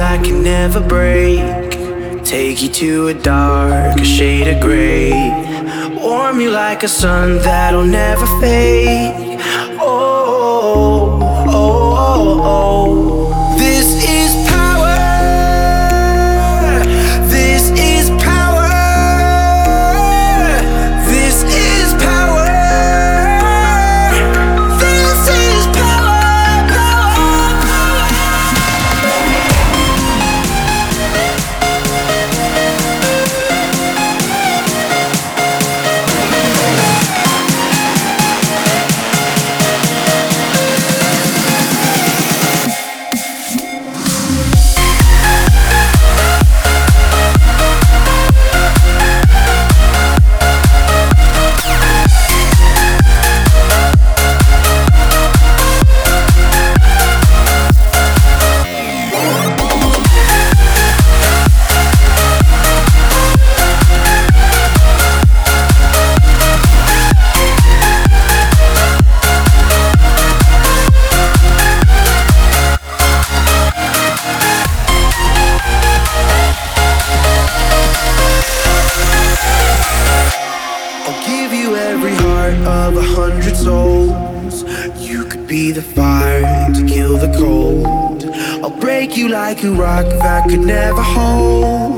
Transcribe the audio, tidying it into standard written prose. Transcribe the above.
that can never break. Take you to a darker shade of gray. Warm you like a sun that'll never fade. Oh, oh, oh, oh. This is power. This is power. This is power. This is power, power, every heart of 100 souls. You could be the fire to kill the cold. I'll break you like a rock that could never hold.